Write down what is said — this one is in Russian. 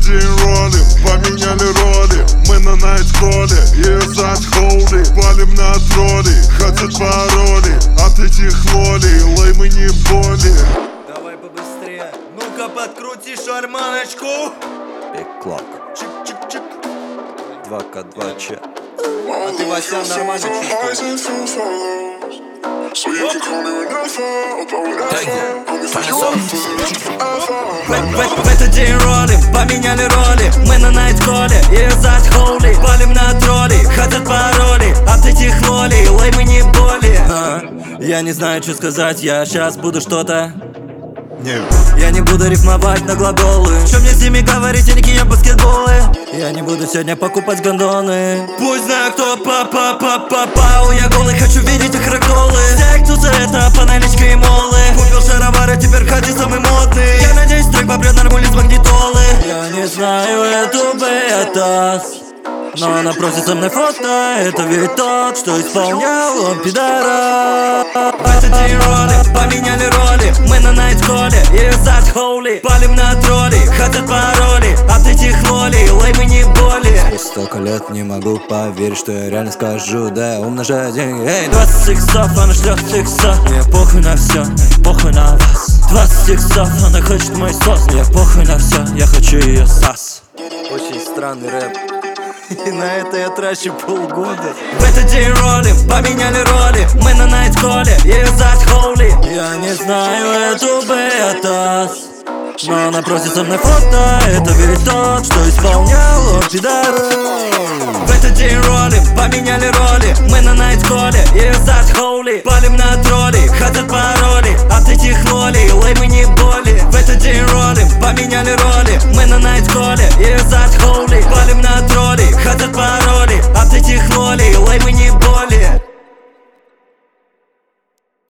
день ролим, поменяли роли. Мы на найтколе, ее зад хоули. Палим на тролли, хотят пароли от этих лолей, лей мы не боли. Давай побыстрее, ну-ка подкрути шарманочку. Big Clock. Чик-чик-чик. 2К2Ч. А ты, Вася, нормально чувствуешь? В этот день ролим, поменяли роли. Мы на найтколе, ее зад хоули. Палим на тролли, хотят пароли от этих лолей, лей мы не боли. Я не знаю, что сказать, я сейчас буду что-то. Я не буду рифмовать на глаголы. Что мне с ними говорить, я не кия баскетболы. Я не буду сегодня покупать гондоны. Пусть знаю, кто пау. Я голый, хочу видеть их раколы. Все, кто за это, по наличке и молы. Купил шаровары, теперь ходи самый модный. Я надеюсь, трек попрет нормуль из магнитолы. Я не знаю эту бетас, но она просит со мной фото. Это ведь тот, что исполнял, он пидора. В этот день ролим, поменяли роли. Мы на найтколе, ее зад хоули. Палим на тролли, хотят пароли от этих лолей, лей мы не боли. Столько лет не могу поверить, что я реально скажу. Да, я умножаю деньги. Эй, 20 иксов, она шлет иксов. Мне похуй на все, похуй на вас. 20 иксов, она хочет мой сос. Мне похуй на все, я хочу ее сас. Очень странный рэп. И на это я трачу полгода. В этот день ролим, поменяли роли. Мы на найтколе, ее зад хоули. Я не знаю эту бетас, но она просит со мной фото. Это ведь тот, что исполнял, он пидор. В этот день ролим, поменяли роли. Мы на найтколе, ее зад хоули. Палим на тролли, хотят пароли от этих лолей, лей мы не боли. В этот день ролим, поменяли роли. Мы на найтколе.